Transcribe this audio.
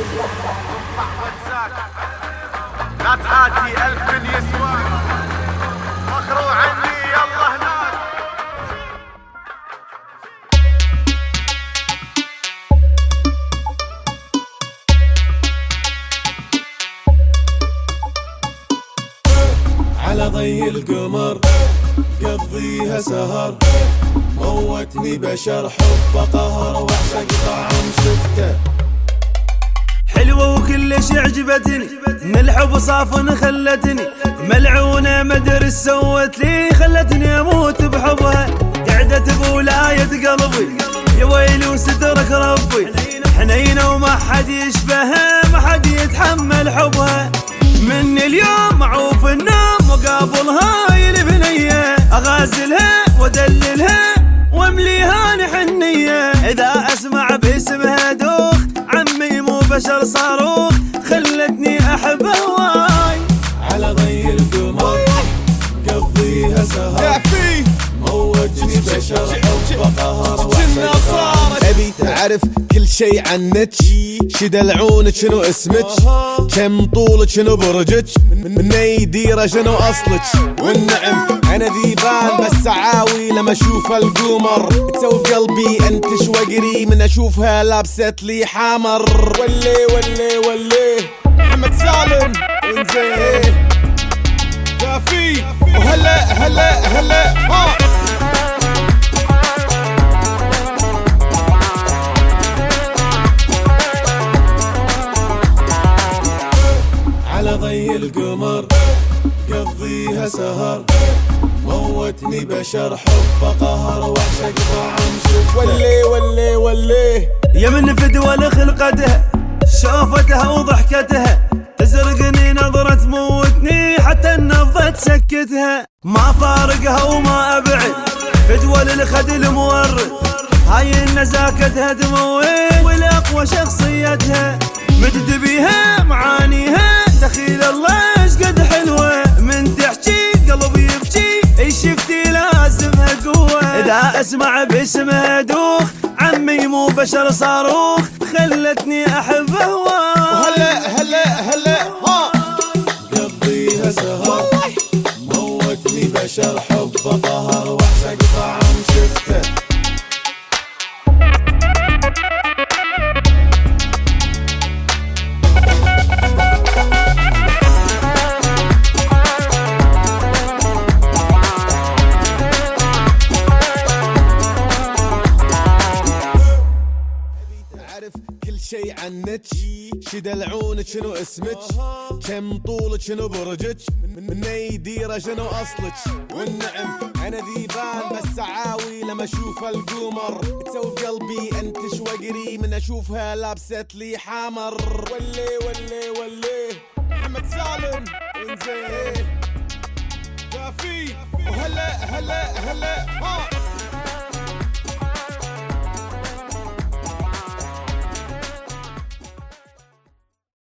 لا تعاتي ألف من يسوى مخروع عني يلا هناك. على ضي القمر قضيها سهر، موتني بشر حب قهر واعشق طعم شفته. حلوة وكلش عجبتني من الحب صافن خلتني ملعونة مدري سوت لي خلتني اموت بحبها. قعدت بولاية قلبي يا ويلي وسترك ربي حنينة وما حد يشبهها ما حد يتحمل حبها. من اليوم معروف النوم وقابلها البنية اغازلها وادللها وامليها حنية. اذا اسمع باسمها دوخ عمي مو بشر صاروخ خلتني احب هواي. على ضي القمر قضيها سهر موجني بشر حب قهر واعشق. ابي تعرف كل شي عنك، شدلعونك شنو اسمك، كم طولك شنو برجك، من اي ديره شنو اصلك. والنعم انا ذيبان بس عاوي لما اشوف القمر تسوي بقلبي انتش وقري من اشوفها لابست لي حمر. ولي ولي ولي محمد سالم انزين كافي وهلا هلا هلا ها. على ضي القمر قضيها سهر موتني بشر حب قهر واعشق طعم شف. ولي ولي ولي يا من فدوى لخلقتها شوفتها وضحكتها تزرقني نظرة تموتني حتى النبضة تسكتها. ما فارقها وما ابعد فدوى للخد المورد هاي النزاكتها تموت والاقوى شخصيتها. مدد بيها معانيها دخيل الله ايش قد حلوه من تحكي قلبي يبكي اي شفتي لازمها قوه. اذا اسمع باسمها دوخ عمي مو بشر صاروخ خلتني احب هواه. وهلا هلا هلا ها. قضيها سهر موتني بشر حب قهر واعشق طعم شفته. كل شي عنك، شدلعونك شنو اسمك، كم طولك شنو برجك، من اي ديره شنو اصلك. والنعم انا ذيبان بس عاوي لما اشوف القمر تسوي بقلبي انتش وقري من اشوفها لابست لي حمر. ولي ولي ولي محمد سالم انزين كافي وهلا هلا هلا